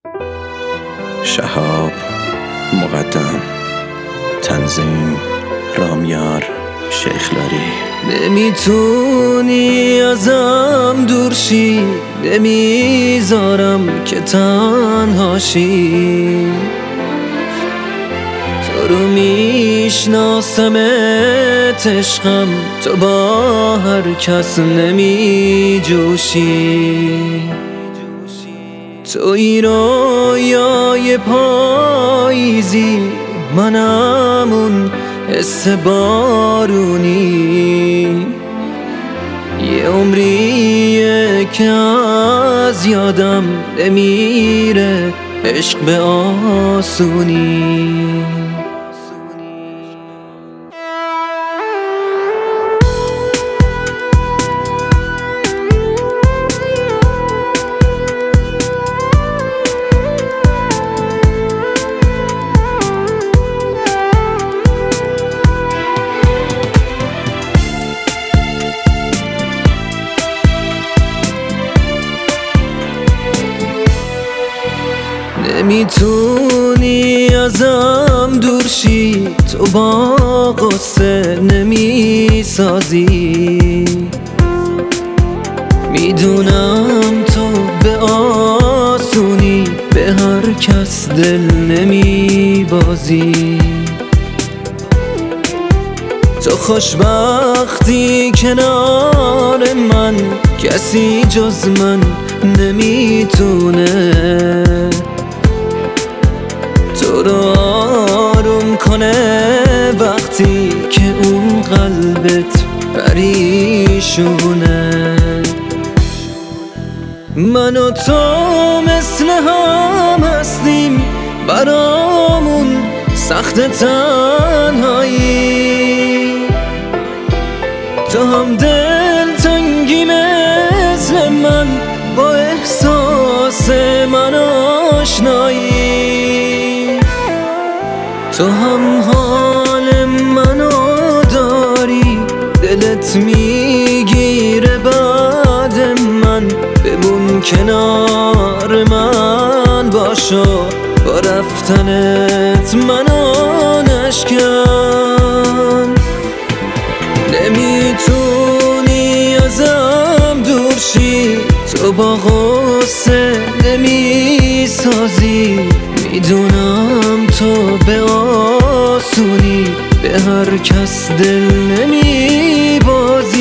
شهاب مقدم، تنظیم رامیار شیخلاری. نمیتونی ازم دور شی، نمیذارم که تنها شی. تو رو میشناسمت عشقم، تو با هر کس نمی جوشی. توی رویای پاییزی، منم اون حس بارونی. یه عمریه که از یادم نمیره عشق به آسونی. نمیتونی ازم دور شی، تو با غصه نمیسازی. میدونم تو به آسونی به هر کس دل نمیبازی. تو خوشبختی کنار من، کسی جز من نمیتونه تو رو آروم کنه وقتی که اون قلبت پریشونه. من و تو مثل هم هستیم، برامون سخت تنهایی. تو هم دل تنگی مثل من، با احساس من آشنایی. تو هم حال منو داری، دلت میگیره بعد من. بمون کنار من باشو، با رفتنت منو نشکن. نمیتونی ازم دور شی، تو با غصه نمیسازی. میدونم تو به آسونی به هر کس دل نمیبازی.